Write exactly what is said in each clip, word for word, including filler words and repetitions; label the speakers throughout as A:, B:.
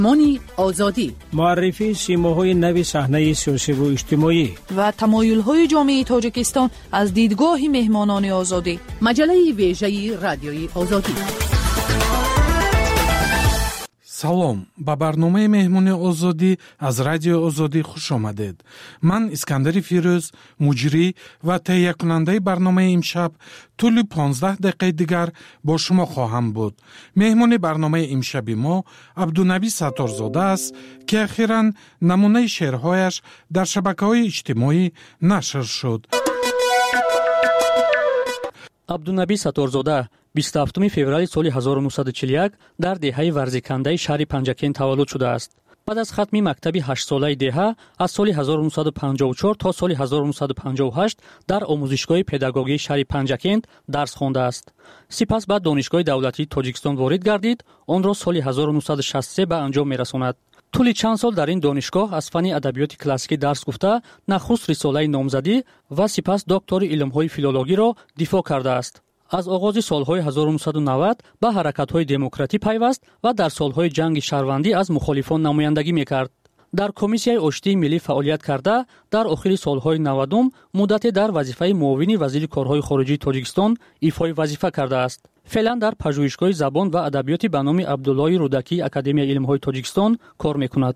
A: مانی آزادی،
B: معرفی سیماهای نوی صحنه سیاسی و اجتماعی
C: و تمایل‌های جامعه تاجیکستان از دیدگاه مهمانان آزادی.
A: مجله ویژه رادیوی آزادی.
D: салом, ба барномаи меҳмони озодӣ аз радиои озодӣ хуш омадед. ман Искандари Фирӯз, муҷрӣ ва таҳиякунандаи барномаи имшаб тӯли понздаҳ дақиқаи дигар бо шумо хоҳам буд. меҳмони барномаи имшаби мо Абдунаби Сатторзода аст, ки ахиран намунаи шеърҳояш дар шабакаҳои иҷтимоӣ нашр шуд.
E: абдунаби Сатторзода بیست و هفتم فеврали соли ҳазору нуҳсаду чилу як дар деҳаи варзикандаи шаҳри Панҷакен таваллуд шудааст. баъд аз хатми мактаби ҳаштсолаи деҳа аз соли ҳазору нуҳсаду панҷоҳу чор то соли ҳазору нуҳсаду панҷоҳу ҳашт дар омӯзишгоҳи педагогии шаҳри Панҷакент дарс хондааст. сипас ба донишгоҳи давлатии Тоҷикистон ворид гардид, онро соли ҳазору нуҳсаду шасту се ба анҷом мерасонад. тӯли чанд сол дар ин донишгоҳ аз фанни адабиёти классикӣ дарс гуфта, нахуст рисолаи номзадӣ ва сипас доктори илмҳои филологиро дифоъ кардааст. аз оғози солҳои ҳазору нуҳсаду навад ба ҳаракатҳои демократӣ пайваст ва дар солҳои ҷанги шаҳрвандӣ аз мухолифон намояндагӣ мекард. дар комиссияи оштии миллӣ фаъолият карда, дар охири солҳои навадум муддате дар вазифаи муовини вазири корҳои хориҷии Тоҷикистон ифои вазифа кардааст. феълан дар пажӯҳишгоҳи забон ва адабиёти ба номи Абдуллои Рӯдакии Академияи илмҳои Тоҷикистон кор мекунад.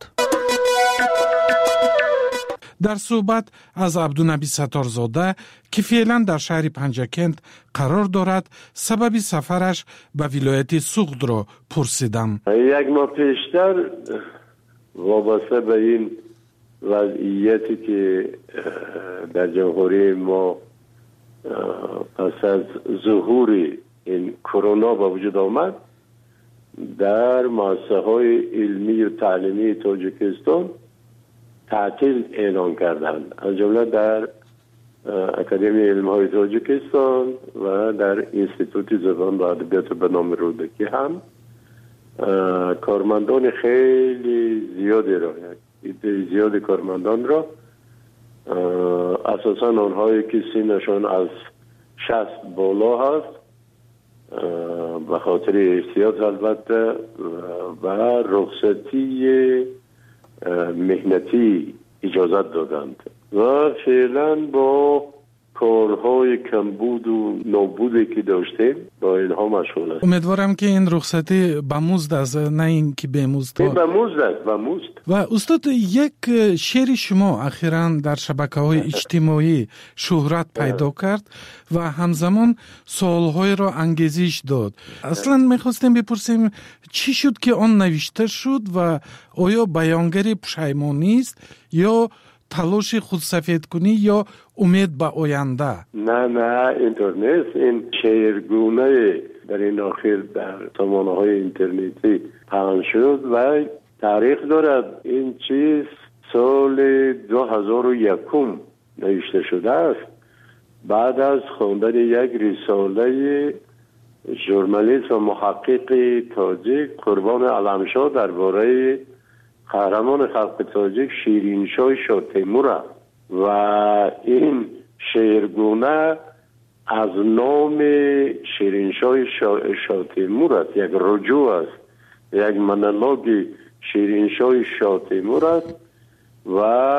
D: дар суҳбат аз Абдунаби Сатторзода, ки феълан дар шаҳри Панҷакент қарор дорад, сабаби сафараш ба вилояти Суғдро пурсидам.
F: як моҳ пештар вобаста ба ин вазъияте ки дар ҷамҳурии мо пас аз зуҳури ин корона ба вуҷуд омад, дар муассисаҳои илмию таълимии Тоҷикистон تعطیل اعلان کردند، از جمله در اکادمی علم‌های تاجیکستان و در انستیتوت زبان و ادبیات به نام رودکی هم کارمندان خیلی زیادی را عده زیاد کارمندان را اساساً آنهایی که سنشان از شصت بالا هست به خاطر احتیاط البته و رخصتی مهنتی اجازت دادند و فعلا با کارهای کمبود و نابودی که داشتیم با اینها مشغول است.
D: امیدوارم که این رخصتی به مزد است، نه این که به مزد.
F: این به مزد است، به مزد.
D: و استاد، یک شعر شما اخیراً در شبکه‌های اجتماعی شهرت پیدا کرد و همزمان سوال‌های را انگیزش داد. اصلاً می‌خواستیم بپرسیم چی شد که آن نوشته شد و آیا بیانگر پشیمانی است یا تلاش خودسفید کنی یا امید به آینده؟
F: نه نه اینطور نیست. این شعرگونه در این آخر در سامانه‌های اینترنتی پخش شد و تاریخ دارد. این چیز سال دو هزار و یک نوشته شده است، بعد از خواندن یک رساله ژورنالیست و محقق تاجیک قربان علمشاه درباره قهرمان خلق تاجیک شیرینشاه شاه تیمور است و این شعرگونه از نام شیرینشاه شاه, شاه تیمور است، یک رجوع است، یک مونولوگ شیرینشاه شاه تیمور است و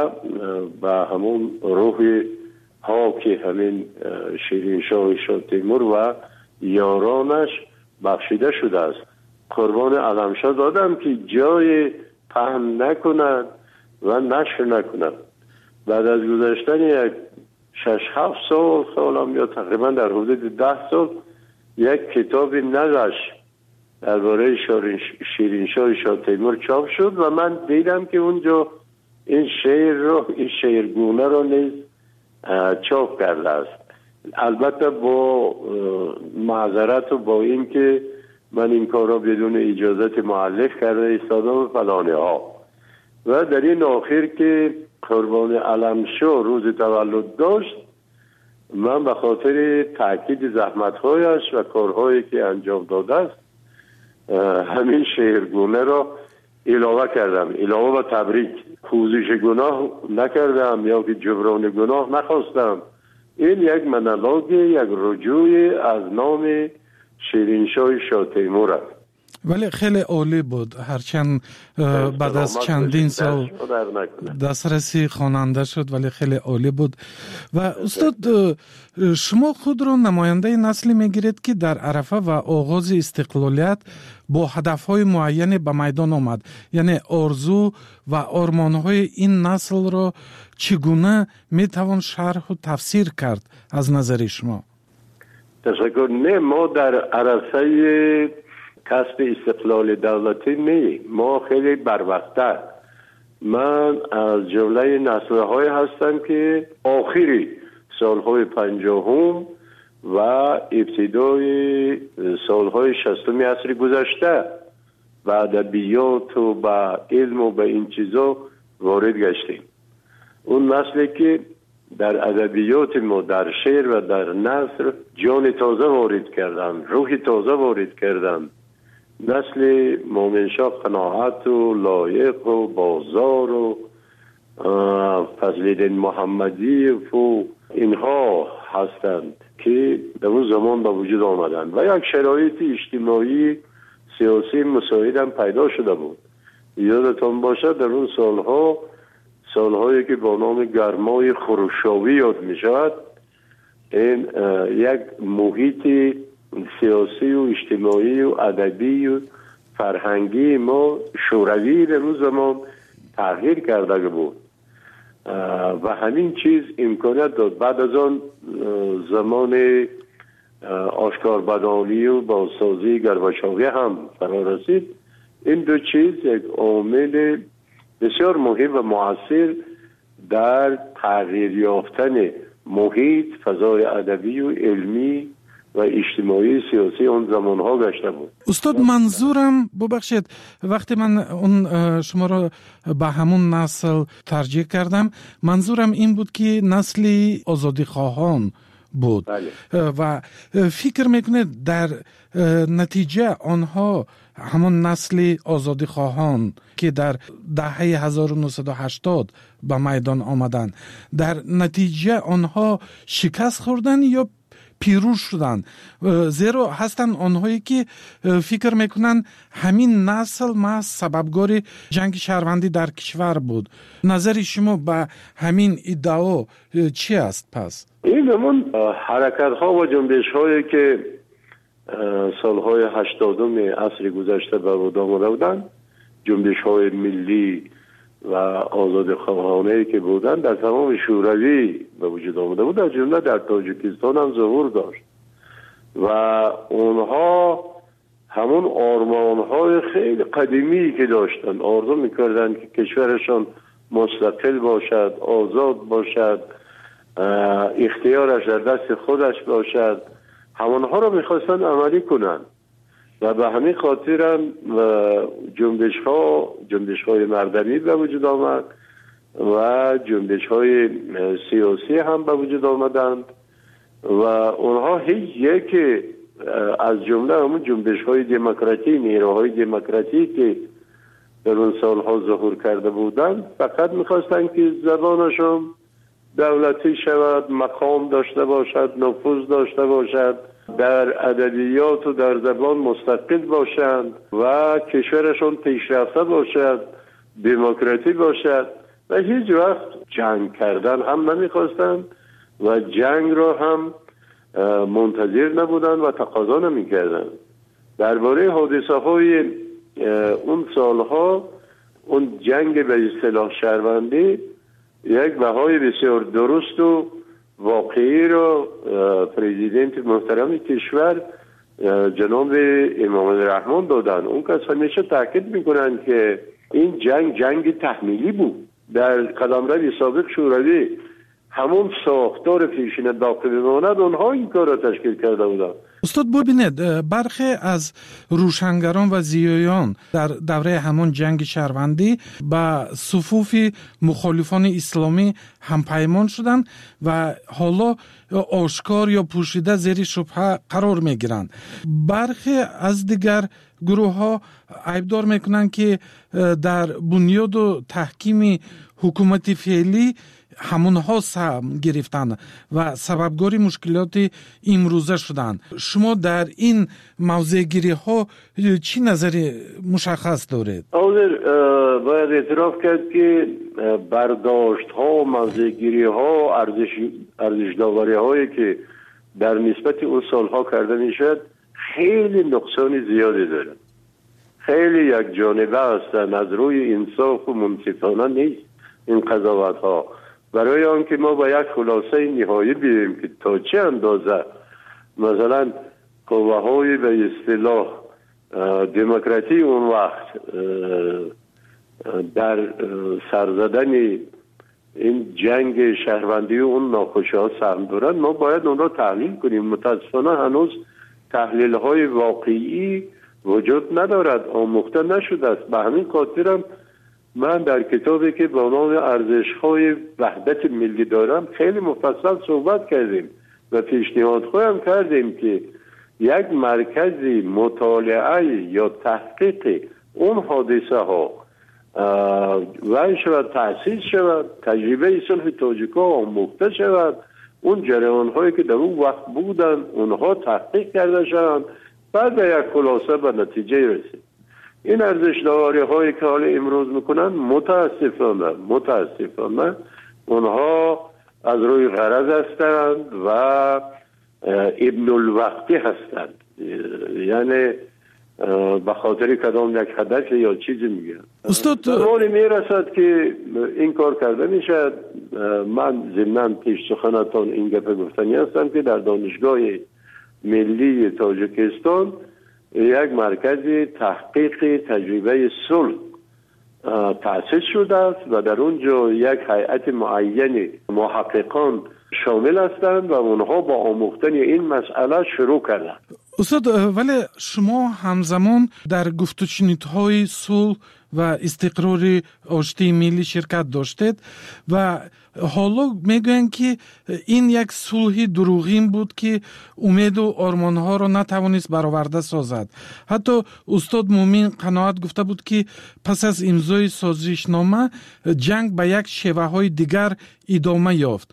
F: به همون روح ها که همین شیرینشاه شاه تیمور و یارانش بخشیده شده است. قربان علمشاه دادم که جای پهن نکند و نشر نکند. بعد از گذشتن یک شش هفت سال سالم یا تقریبا در حدود ده سال یک کتاب نقش درباره شیرینشاه شاه تیمور چاپ شد و من دیدم که اونجا این شعر رو این شعرگونه رو نیز چاپ کرده است. البته با معذرت و با این که من این کار را بدون اجازت مؤلف کرده ایستادم فلانه ها. و در این آخر که قربان علمشاه روز تولد داشت، من به خاطر تاکید زحمت‌هایش و کارهایی که انجام داده است همین شعرگونه را علاوه کردم، علاوه و تبریک. پوزش گناه نکردم یا که جبران گناه نخواستم. این یک مونولوگ، یک رجوع از نام شیرینشاه شاه تیمور است.
D: ولی خیلی عالی بود، هرچند بعد از چندین سال دسترسی خواننده شد ولی خیلی عالی بود. و استاد شما خود را نماینده نسلی میگیرید که در عرفه و آغاز استقلالیت با هدفهای معین به میدان آمد، یعنی آرزو و آرمانهای این نسل را چگونه میتوان شرح و تفسیر کرد از نظر شما؟
F: تشکر. نه، ما در عرصه کسب استقلال دولتی نه، ما خیلی بروقت‌تر. من از جمله نسل‌های هستم که آخری سالهای پنجاهم و ابتدای سالهای شصتم عصر گذشته و ادبیات و با علم و با این چیزا وارد گشتیم. اون نسلی که در ادبیات ما، در شعر و در نثر جان تازه وارد کردن، روح تازه وارد کردن. نسل مومنشاه قناعت و لایق و بازار و فضل‌الدین محمدی و اینها هستند که در اون زمان به وجود آمدند و یک شرایط اجتماعی سیاسی مساعد هم پیدا شده بود. یادتان باشد در اون سالها، سالهایی که با نام گرمای خروشاوی یاد می شود، این یک محیط سیاسی و اجتماعی و ادبی و فرهنگی ما شوروی در اون زمان تغییر کرده بود و همین چیز امکانیت داد. بعد از آن زمان آشکاربدانی و بازسازی گرباچوی هم فرا رسید. این دو چیز یک عامل بسیار مهم و مؤثر در تغییر یافتن محیط، فضای ادبی و علمی و اجتماعی سیاسی اون زمانها گشته بود.
D: استاد منظورم ببخشید، وقتی من اون شما را به همون نسل ترجیح کردم، منظورم این بود که نسلی آزادی خواهان بود. بله. و فکر میکنید در نتیجه آنها همون نسل آزادی خواهان که در دهه هزار و نهصد و هشتاد به میدان آمدن، در نتیجه آنها شکست خوردن یا پیروز شدن؟ زیرا هستن آنهایی که فکر میکنن همین نسل محض سببگار جنگ شهروندی در کشور بود. نظر شما به همین ادعا چی است پس؟
F: این همون حرکت ها و جنبش هایی که سالهای هشتادم عصر گذشته به وجود آمده بودند، جنبش های ملی و آزاد خواهانه که بودند در تمام شوروی به وجود آمده بود، در جمله در تاجیکستان هم ظهور داشت و اونها همون آرمان های خیلی قدیمی که داشتن، آرزو میکردن که کشورشان مستقل باشد، آزاد باشد، اختیارش در دست خودش باشد، همونها رو میخواستن عملی کنن و به همین خاطر هم جنبش ها جنبش های مردمی به وجود آمد و جنبش های سیاسی هم به وجود آمدند و اونها هیچ یک از جمله همون جنبش های دموکراتی، نیروهای دموکراتی که در اون سالها ظهور کرده بودند فقط میخواستن که زبانشون دولتی شود، مقام داشته باشد، نفوذ داشته باشد، در ادبیات و در زبان مستقل باشند و کشورشون پیشرفته باشد، دموکراتی باشد و هیچ وقت جنگ کردن هم نمیخواستند و جنگ را هم منتظر نبودند و تقاضا نمیکردند. درباره حادثه های اون سالها، اون جنگ به اصطلاح شهروندی یک بهای بسیار درست و واقعی رو پرزیدنت محترم کشور جناب امام الرحمن دادن. اون کس همیشه تاکید میکنن که این جنگ جنگ تحمیلی بود. در قلمرو سابق شوروی همون ساختار پیشین باقی بماند، اونها این کار را تشکیل کرده بودن.
D: استاد ببینید، برخی از روشنگران و زیایان در دوره همون جنگ شهروندی به صفوف مخالفان اسلامی هم پیمان شدند و حالا آشکار یا پوشیده زیر شبهه قرار می گیرند. برخی از دیگر گروه ها عیبدار میکنند که در بنیاد و تحکیم حکومت فعلی همونها سهم گرفتن و سببگاری مشکلات امروزه شدن. شما در این موضوع گیری ها چی نظری مشخص دارید؟
F: حاضر باید اعتراف کرد که برداشت ها، موضوع گیری ها، ارزش ارزش داوری هایی که در نسبت اون سالها کرده میشد خیلی نقصان زیادی داره، خیلی یک جانبه هستن، از روی انصاف و منصفانه نیست این قضاوت ها. برای آنکه ما با یک خلاصه نهایی بیاییم که تا چه اندازه مثلا قوه های به اصطلاح دموکراتی اون وقت در سرزدن این جنگ شهروندی و اون ناخوشی ها سهم دارن، ما باید اون را تحلیل کنیم. متاسفانه هنوز تحلیل های واقعی وجود ندارد، آموخته نشده است. به همین خاطرم من در کتابی که با نام ارزش های وحدت ملی دارم خیلی مفصل صحبت کردیم و پیشنهاد خواهم کردیم که یک مرکزی مطالعه یا تحقیق اون حادثه ها وای شود، تأسیس شود، تجربه صلح تاجیک‌ها آموخته شود، اون جریان هایی که در اون وقت بودن اونها تحقیق کرده شوند، بعد به یک خلاصه به نتیجه رسید. این ارزش داوری هایی که حال امروز میکنن متاسفانه متاسفانه اونها از روی غرض هستند و ابن الوقتی هستند، یعنی به خاطر کدام یک هدف یا چیزی میگن.
D: استاد
F: زمانی میرسد که این کار کرده میشد. من ضمناً پیش سخنتان این گپ گفتنی هستم که در دانشگاه ملی تاجیکستان یک مرکز تحقیق تجربه صلح تأسیس شده است و در اونجا یک هیئت معین محققان شامل هستند و اونها با آموختن این مسئله شروع کردند.
D: استاد، ولی شما همزمان در گفت و شنودهای صلح و استقرار آشتی ملی شرکت داشتید و حالا میگویند که این یک صلح دروغین بود که امید و آرمانها را نتوانست برآورده سازد. حتی استاد مومین قناعت گفته بود که پس از امضای سازشنامه جنگ به یک شیوه های دیگر ادامه یافت.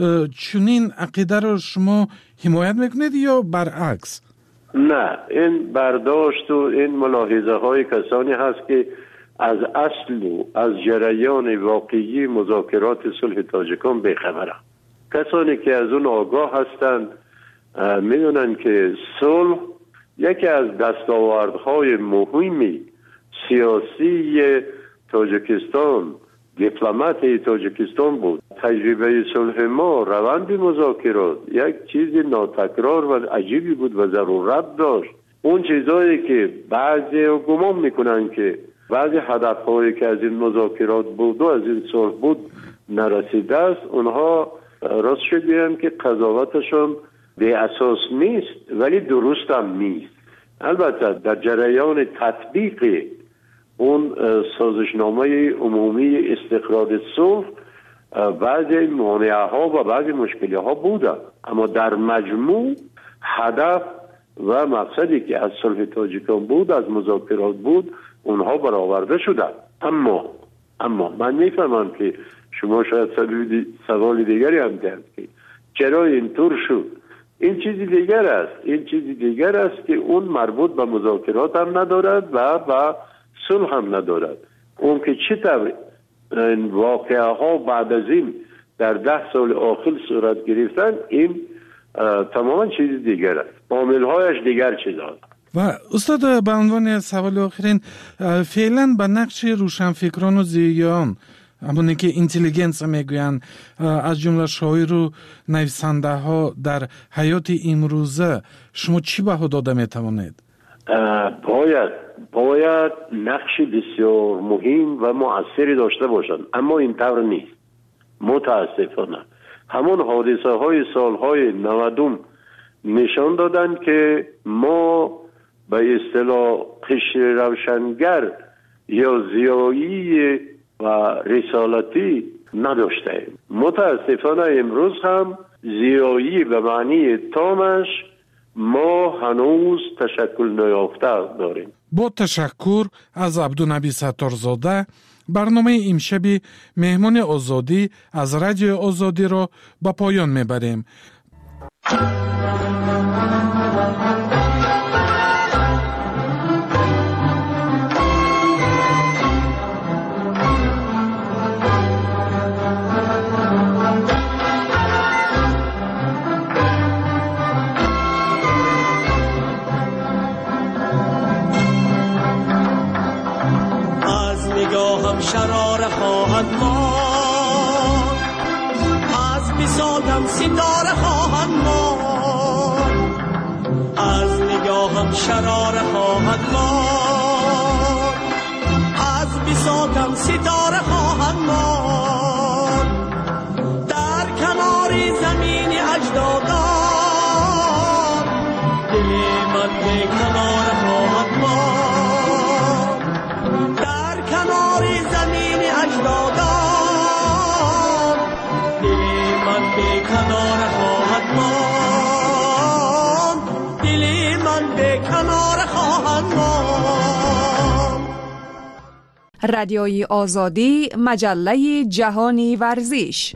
D: چنین عقیده را شما حمایت میکنید یا برعکس؟
F: نه، این برداشت و این ملاحظه های کسانی هست که از اصل و از جریان واقعی مذاکرات صلح تاجیکان بیخبرند. کسانی که از اون آگاه هستند میدونن که صلح یکی از دستاوردهای مهمی سیاسی تاجیکستان، دیپلمات تاجیکستان بود. تجربه صلح ما، روند مذاکرات یک چیز ناتکرار و عجیبی بود و ضرورت داشت. اون چیزایی که بعضی گمان میکنن که بعضی هدفهایی که از این مذاکرات بود و از این صلح بود نرسیده است، اونها راست شد بیان که قضاوتشون به اساس نیست ولی درست هم نیست. البته در جریان تطبیق اون سازشنامه عمومی استقرار صلح بعضی مانعه ها و بعضی مشکلی ها بوده، اما در مجموع هدف و مقصدی که از صلح تاجیکان بود، از مذاکرات بود، اونها برآورده شده. اما اما من میفهمم که شما شاید سوال دیگری هم دارید که چرا اینطور شد. این چیزی دیگر است این چیزی دیگر است که اون مربوط به مذاکرات هم ندارد و به صلح هم ندارد. اون که چطور این واقعه ها بعد از این در ده سال آخر صورت گرفتن، این تماما چیز دیگر است، عامل هایش دیگر چیز هست.
D: و استاد، به عنوان سوال آخرین، فعلا به نقش روشنفکران و زیان، همونی که اینتلیجنس میگوین، از جمله شاعر و نویسنده ها در حیات امروزه شما چی بها داده میتوانید؟
F: باید باید نقش بسیار مهم و مؤثری داشته باشند، اما اینطور نیست. متاسفانه همون حادثه های سالهای نودم نشان دادن که ما به اصطلاح قشر روشنگر یا زیایی و رسالتی نداشتیم. متاسفانه امروز هم زیایی به معنی تامش ما هنوز تشکل نیافته داریم.
D: با تشکر از عبدالنبی ستارزاده، برنامه امشب مهمان آزادی از رادیو آزادی را به پایان میبریم.
G: نگاهم شراره خواهد ماند، از بساطم ستاره خواهد ماند، از نگاهم شراره خواهد ماند، از بساطم ستاره خواهد ماند، در کنار زمین اجدادان دل من به کنار خواهد ماند، کنار زمین اجدادان دل من به کنار خواهد ماند، دل من به کنار خواهد ماند.
C: رادیوی آزادی، مجله جهانی ورزش.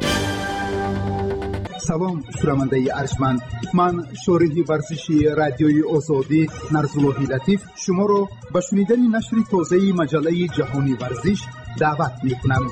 H: سلام شنونده ارجمند، من شارح ورزشی رادیوی آزادی نرزاللهی لطیف شما را به شنیدن نشر تازه مجله جهانی ورزش دعوت می‌کنم.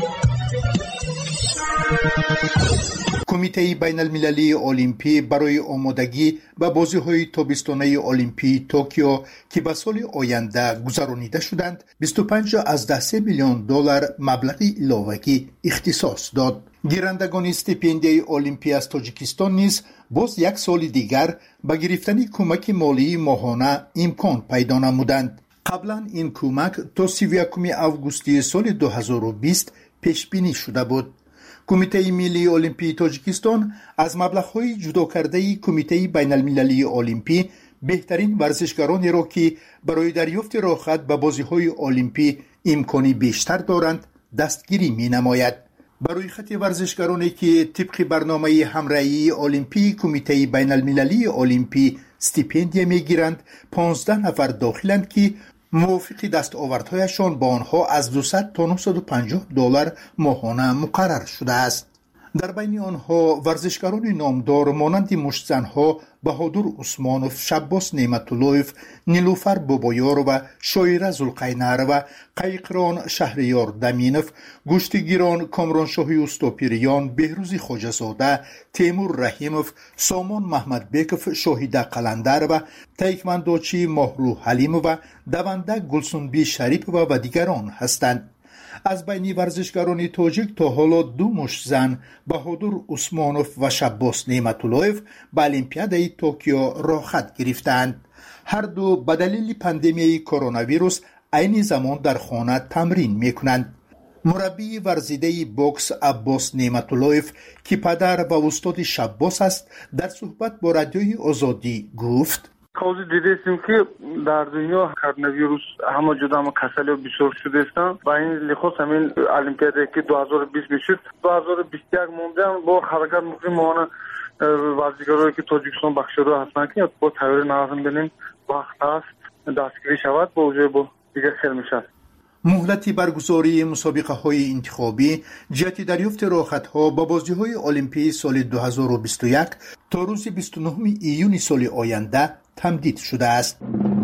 H: کمیته بین المللی المپی برای آمادگی به بازی‌های تابستانه المپی توکیو که به سال آینده گذرانیده شدند بیست و پنج از ده میلیون دلار مبلغ علاوه‌ای اختصاص داد. گیرندگان استیپندیای المپی از تاجیکستان نیز باز یک سال دیگر به گرفتن کمک مالی ماهانه امکان پیدا نمودند. قبلا این کمک تا سی و یکم آگوست سال دو هزار و بیست پیش بینی شده بود. کمیته ملی المپی تاجیکستان از مبلغ‌های جدا کرده کمیته بین المللی المپی بهترین ورزشکارانی را که برای دریافت راحت به بازی‌های المپی امکانی بیشتر دارند دستگیری می‌نماید. برای خط ورزشکارانی که طبق برنامه همراهی المپی کمیته بین المللی المپی استیپندیه می‌گیرند پانزده نفر داخلند که موافق دستاوردهایشان با آنها از دویست تا نهصد و پنجاه دلار ماهانه مقرر شده است. در بین آنها ورزشکاران نامدار مانند مشتزنها بهادر عثمانوف، شباس نعمت‌اللهیف، نیلوفر بابایار و شایره زلقینر و قیقران شهریار دمینف، گوشتگیران کامرانشاهی استاپیریان، بهروزی خواجه‌زاده، تیمور رحیموف، سامان محمد بیکف، شاهیده قلندر و تایکواندوچی ماهرو حلیم و دونده گلسنبی شریف و, و دیگران هستند. از بین ورزشکاران تاجیک تا حالا دو مشتزن بهادر عثمانوف و شباس نعمت‌اللهیف به المپیادای توکیو راحت گرفتند. هر دو به دلیل پاندمی کرونا ویروس عین زمان در خانه تمرین میکنند. مربی ورزیده بوکس عباس نعمت‌اللهیف که پدر و استاد شباس است در صحبت با رادیوی آزادی گفت:
I: خوزی دیدیم که در دنیا کرونا ویروس همه جدا همه کسل بسیار شده استن و این لحاظ همین المپیادی که دو هزار و بیست میشد دو هزار و بیست و یک موندن با حرکت مقیم ماهانه ورزشکارایی که تاجیکستان بخشیده هستند که با تغییر نظم بینیم وقت است دستگیری شود با وجه با دیگه خیل میشد.
H: مهلت برگزاری مسابقه های انتخابی جهت دریافت راحت ها با بازی های المپی سال دو هزار و بیست و یک تا روز بیست و نه ایون سال آینده تمدید شده است.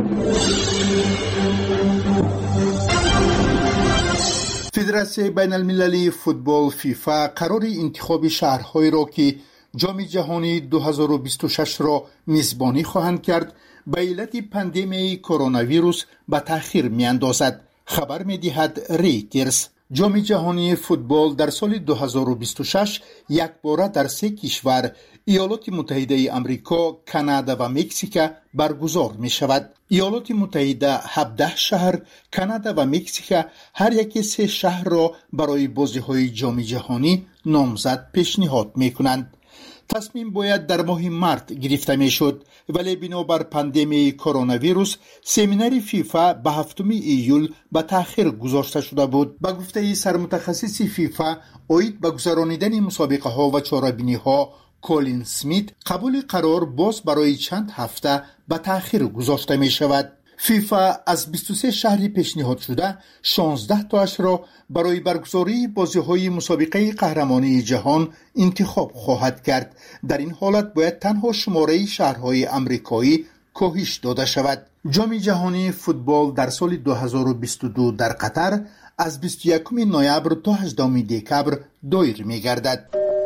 H: فدراسیون بین المللی فوتبال فیفا قرار انتخاب شهرهایی را که جام جهانی دو هزار و بیست و شش را میزبانی خواهند کرد به علت پاندمی کرونا ویروس به تأخیر میاندازد. خبر می‌دهد ریترز. جام جهانی فوتبال در سال دو هزار و بیست و شش یک باره در سه کشور ایالات متحده آمریکا، کانادا و مکزیک برگزار می شود. ایالات متحده هفده شهر، کانادا و مکزیک هر یک سه شهر را برای بازی‌های جام جهانی نامزد پیشنهاد می کنند. تصمیم باید در ماه مارس گرفته می شد ولی بنابر پاندمی کرونا ویروس سمینار فیفا به هفتم ایول به تأخیر گذاشته شده بود. به گفته سرمتخصص فیفا اوید به گذرانیدن مسابقه ها و چاره‌بینی ها کولین سمیت قبول قرار باز برای چند هفته به تأخیر گذاشته می شود. فیفا از بیست و سه شهری پیشنهاد شده شانزده تاش را برای برگزاری بازی‌های مسابقه قهرمانی جهان انتخاب خواهد کرد. در این حالت باید تنها شماره شهرهای آمریکایی کاهش داده شود. جام جهانی فوتبال در سال دو هزار و بیست و دو در قطر از بیست و یکم نوامبر تا هجدهم دکبر دایر می‌گردد.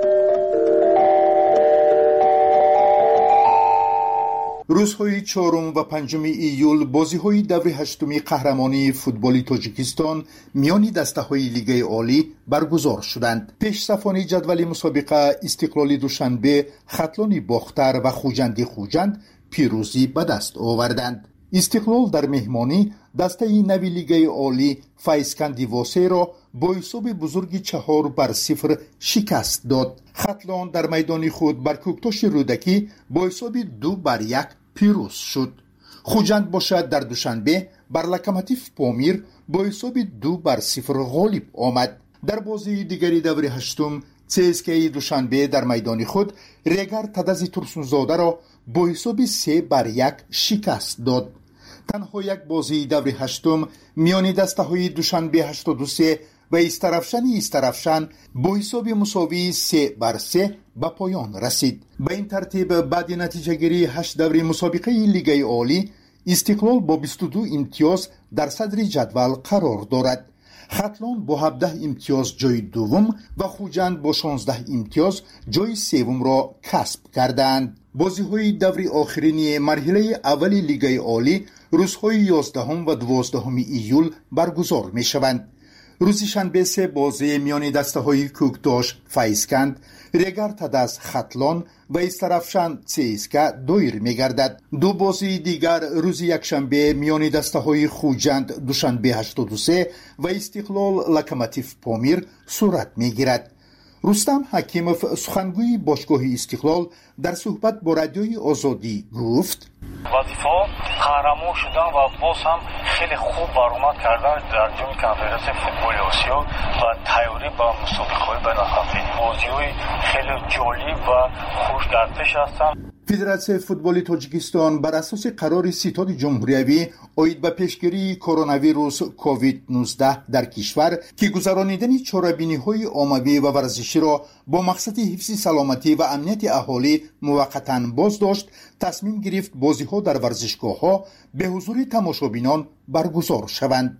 H: روزهای چهارم و پنجم ایول بازی‌های دور هشتم قهرمانی فوتبال تاجیکستان میان دسته‌های لیگ عالی برگزار شدند. پیشصفان جدول مسابقه استقلال دوشنبه، ختلان باختر و خوجند خوجند پیروزی به دست آوردند. استقلال در مهمانی دسته نوی لیگ عالی فایسکندی واسه را با حساب بزرگی چهار بر صفر شکست داد. ختلان در میدان خود بر کوکتاش رودکی با حساب دو بر یک پیروز شد. خوجند باشد در دوشنبه بر لکماتیف پامیر با حساب دو بر صفر غالب آمد. در بازی دیگری دور هشتم سیسکی دوشنبه در میدان خود ریگر تدزی ترسونزاده را با حساب سه بر یک شکست داد. تنها یک بازی دور هشتم میان دسته های دوشنبه هشتاد و سه و استرافشن استرافشن با حساب مساوی سه بر سه به پایان رسید. به این ترتیب بعد نتیجه گیری هشت دور مسابقه لیگ عالی استقلال با بیست و دو امتیاز در صدر جدول قرار دارد. ختلان با هفده امتیاز جای دوم و خوجند با شانزده امتیاز جای سوم را کسب کردند. بازی‌های دور آخرین مرحله اول لیگ عالی روزهای یازدهم و دوازدهم ایول برگزار می‌شوند. روز شنبه سه بازی میان دسته‌های کوکتاش فایسکند، ریگر تدز ختلان و استرافشن سیسکا دایر می‌گردد. دو بازی دیگر روز یکشنبه میان دسته‌های خوجند دوشنبه هشتاد و سه و استقلال لکماتیف پامیر صورت می‌گیرد. رستم حکیموف سخنگوی باشگاه استقلال در صحبت با رادیوی آزادی گفت:
J: وظیفه قهرمان شدن و باز هم خیلی خوب برآمد کردن در جام کنفرانس فوتبال آسیا و تیاری با مسابقه‌های بین‌المللی. بازی‌های خیلی جالب و خوش در پیش هستند.
H: فدراسیون فوتبال تاجیکستان بر اساس قرار ستاد جمهوری اید به پیشگیری کرونا ویروس کووید نوزده در کشور که گذرانیدن چاره‌بینی‌های عمومی و ورزشی را با مقصد حفظ سلامتی و امنیت اهالی موقتاً باز داشت، تصمیم گرفت بازی‌ها در ورزشگاه‌ها به حضور تماشابینان برگزار شوند.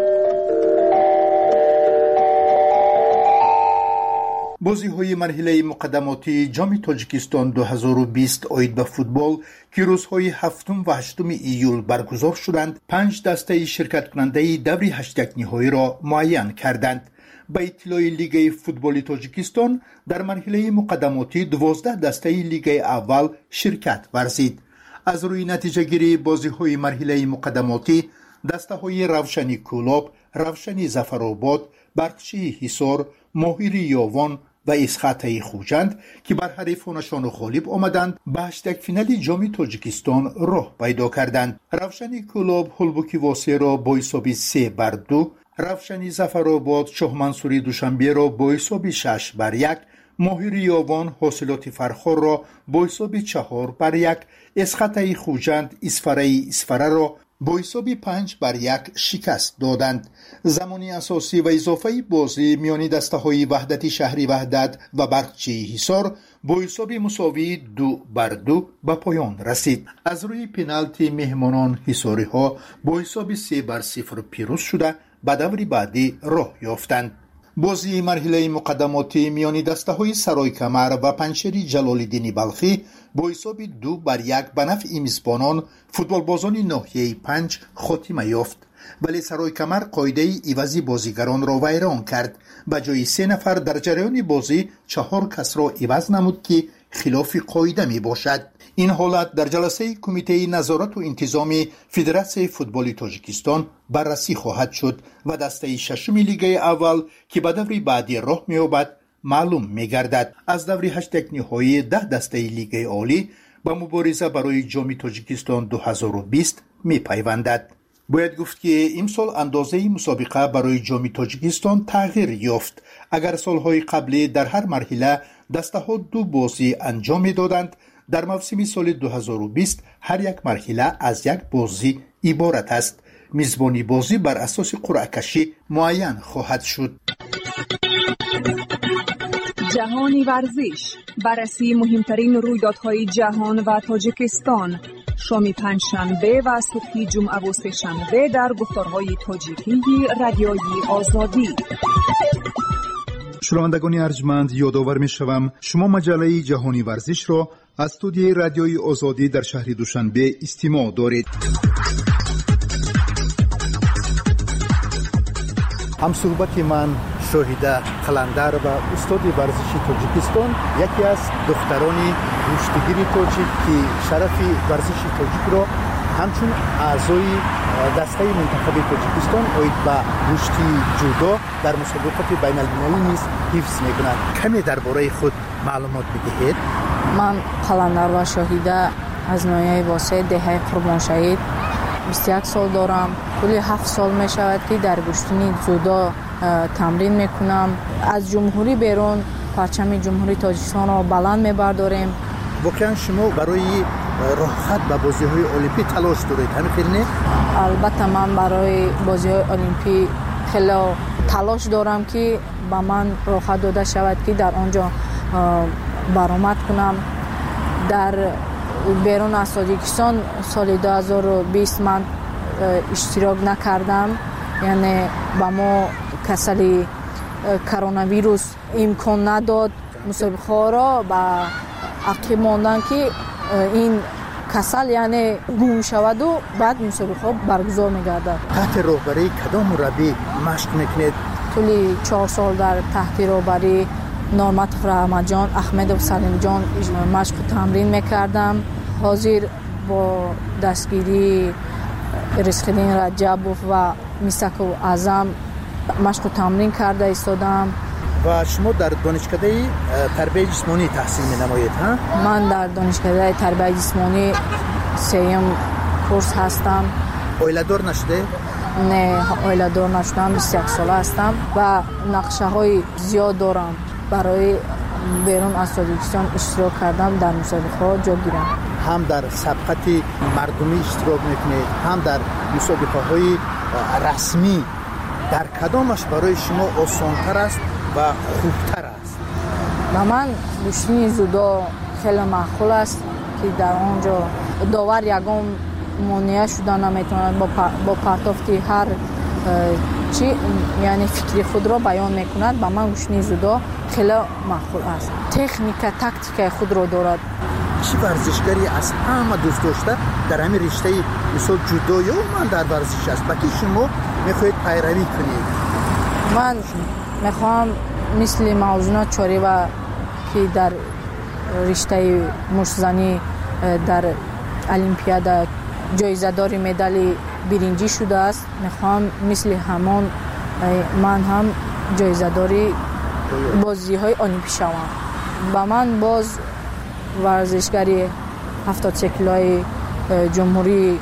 H: بازی‌های مرحله مقدماتی جام تاجیکستان دو هزار و بیست آید به فوتبال که روزهای هفتم و هشتم ایول برگزار شدند، پنج دسته شرکت کننده دور هشت نهایی را معین کردند. به اطلاع لیگ فوتبال تاجیکستان در مرحله مقدماتی دوازده دسته لیگ اول شرکت ورزید. از روی نتیجه گیری بازی‌های مرحله مقدماتی دسته‌های روشنی کولاب، روشنی ظفرآباد، برقچی حصار، ماهیری یاوان و اسخطه خوجند که بر حریفانشان غالب آمدند به هشتگ فینال جام تاجیکستان راه پیدا کردند. روشنی کولاب هلبوکی واسه را با حساب سه بر دو، روشنی ظفرآباد شاه منصوری دوشنبه را با حساب شش بر یک، ماهیری یاوان حاصلات فرخار را با حساب چهار بر یک، اسخطه خوجند اسفره اسفره را با حساب پنج بر یک شکست دادند. زمانی اساسی و اضافه بازی میان دسته‌های وحدت شهری وحدت و برقچی حصار با حساب مساوی دو بر دو به پایان رسید. از روی پنالتی مهمانان حصاری ها با حساب سه بر صفر پیروز شده به دور بعدی راه یافتند. بازی مرحله مقدماتی میان دسته‌های سرای کمر و پنچری جلال‌الدین بلخی با حساب دو بر یک به نفع میزبانان فوتبال بازان ناحیه پنج خاتمه یافت، ولی سرای کمر قاعده عوضی بازیگران را ویران کرد. به جای سه نفر در جریان بازی چهار کس را عوض نمود که خلاف قاعده می باشد. این حالت در جلسه کمیته نظارت و انتظام فدراسیون فوتبال تاجیکستان بررسی خواهد شد و دسته ششم لیگ اول که به دور بعدی راه می‌یابد معلوم می‌گردد. از دور هشت نهایی ده دسته لیگ عالی به مبارزه برای جام تاجیکستان دو هزار و بیست می‌پیوندد. باید گفت که امسال اندازه مسابقه برای جام تاجیکستان تغییر یافت. اگر سالهای قبلی در هر مرحله دسته ها دو بازی انجام می‌دادند، در موسم سال دو هزار و بیست هر یک مرحله از یک بازی عبارت است. میزبانی بازی بر اساس قرعه کشی معین خواهد شد.
K: جهانی ورزش، بررسی مهمترین رویدادهای جهان و تاجیکستان، شام پنجشنبه و صبح جمعه و سه‌شنبه در گفتارهای تاجیکی رادیوی آزادی.
L: شنوندگان ارجمند، یادآور می‌شوم شما مجله جهانی ورزش را از استودیوی رادیوی آزادی در شهر دوشنبه استماع دارید. هم صحبت من شاهده قلندر و استاد ورزشی تاجیکستان، یکی از دختران رشدگیر تاجیک که شرف ورزش تاجیک را همچون اعضای دسته منتخب تاجیکستان اوید به رشد جودو در مسابقات بین المللی نیز حفظ میکنند. کمی درباره خود معلومات بدهید.
M: من قلندر و شاهده از ناحیه واسه دهه قربان شهید بیست و یک سال دارم. کلی هفت سال می شود که در گشتنی جودو تمرین میکنم. از جمهوری بیرون پرچم جمهوری تاجیکستان را بلند میبرداریم.
H: واقعا شما برای راحت به بازی های المپی تلاش دارید، همین نه؟
M: البته من برای بازی های المپی خیلی تلاش دارم که با من راحت داده شود که در آنجا برآمد کنم. در بیرون از تاجیکستان سال دو هزار و بیست من اشتراک نکردم، یعنی با ما کسل کرونا ویروس امکان نداد مسابقه را با عقب ماندن که این کسل یعنی گم شود و بعد مسابقه برگزار می‌گردد.
H: تحت راهبری کدام مربی مشق میکنید؟
M: طولی چهار سال در تحت راهبری نورمت رحمت جان، احمد و سلیم جان مشق تمرین میکردم. حاضر با دستگیری رزق‌الدین رجبوف و میساک اعظم مشق تمرین کرده ایستادم.
H: و شما در دانشکده تربیت جسمانی تحصیل می‌نمایید ها؟
M: من در دانشکده تربیت جسمانی سیم کورس هستم.
H: اویلادور نشده؟
M: نه، اویلادور نشدم. بیست و یک ساله هستم و نقشه های زیاد دارم برای بیرون از تاجیکستان اشتراک کردم در مسابقه جا گیرم.
H: هم در سبقت مردمی اشتراک میکنید، هم در مسابقه های رسمی. در کدامش برای شما آسان‌تر است و خوبتر است؟
M: با من گشتن جودو خیلی معقول است که در آنجا داور یگان مانع شدن نمیتواند با با پرتافت هر چی یعنی فکری خود را بیان میکند. با من گشتن جودو خیلی معقول است. تکنیک تاکتیک خود را دارد.
H: چی ورزشگری از همه دوست داشته در همین رشته مثل جودو یا من در ورزش است با که شما میخواهید پیروی کنید؟
M: من میخوام مثل موضوعات چاری و که در رشته مشتزنی در المپیاد جایزه داری مدال برنجی شده است، میخوام مثل همان من هم جایزه داری بازی های المپی شوم. با من باز ورزشگری هفتاد و سه کیلوی جمهوری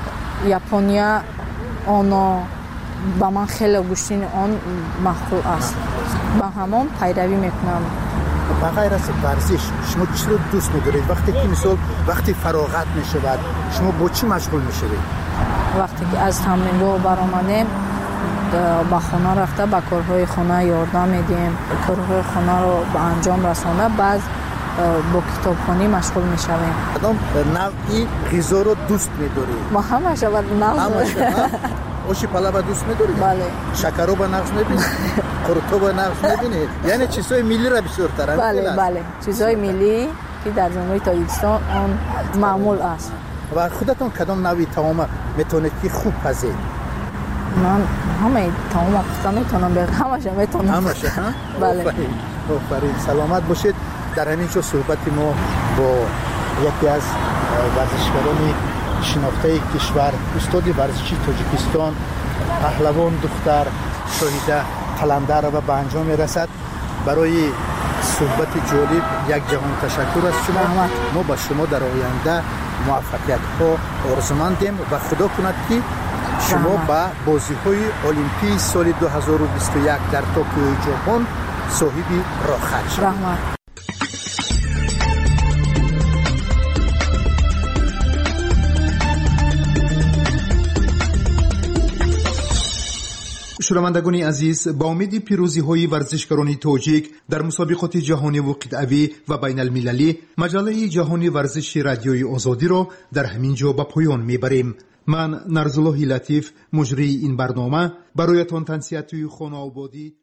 M: ژاپنیا آنها با من خیلی گشتین آن مخصوص است. با همان پیروی میکنم.
H: بغیر از ورزش شما چی رو دوست می‌دارید؟ وقتی که مثلا وقتی فراغت میشود شما با چی مشغول میشوید؟
M: وقتی که از تمرینگاه برآمدیم با خانه رفته با کارهای خانه یاردم میدیم، کارهای خانه رو به انجام رسانده، بعد با کتابخوانی مشغول میشویم.
H: کدام نوعی غذا رو دوست می‌دارید؟
M: ما همه شود نغز.
H: اوشی پلو دوست می‌دارید؟
M: بله.
H: شکر رو با نغز می‌بینید؟ قرطو با نغز می‌بینید؟ یعنی چیزهای ملی را بسیار تر.
M: بله بله، چیزهای ملی که در جمهوری تاجیکستان آن معمول است.
H: و خودتون کدام نوعی طعام میتونید که خوب پزید؟
M: من همه طعام پخته میتونم، به همش میتونم.
H: همش ها؟
M: بله.
H: آفرین. سلامت باشید. در همین جا صحبت ما با یکی از ورزشکاران شناخته کشور، استاد ورزشی تاجیکستان، پهلوان دختر شاهده قلندر و به انجام میرسد. برای صحبت جالب یک جهان تشکر از شما. ما با شما در آینده موفقیت ها آرزومندیم و خدا کند که شما با بازی های المپی سال دو هزار و بیست و یک در توکیو ژاپن صاحب راحت شوید. شنوندگان عزیز، با امید پیروزی های ورزشکاران تاجیک در مسابقات جهانی و قطعی و بین المللی، مجله جهانی ورزش رادیوی آزادی را در همین جا به پایان میبریم. من نرزالله لطیف، مجری این برنامه، برایتان تنصیحات خانه آبادی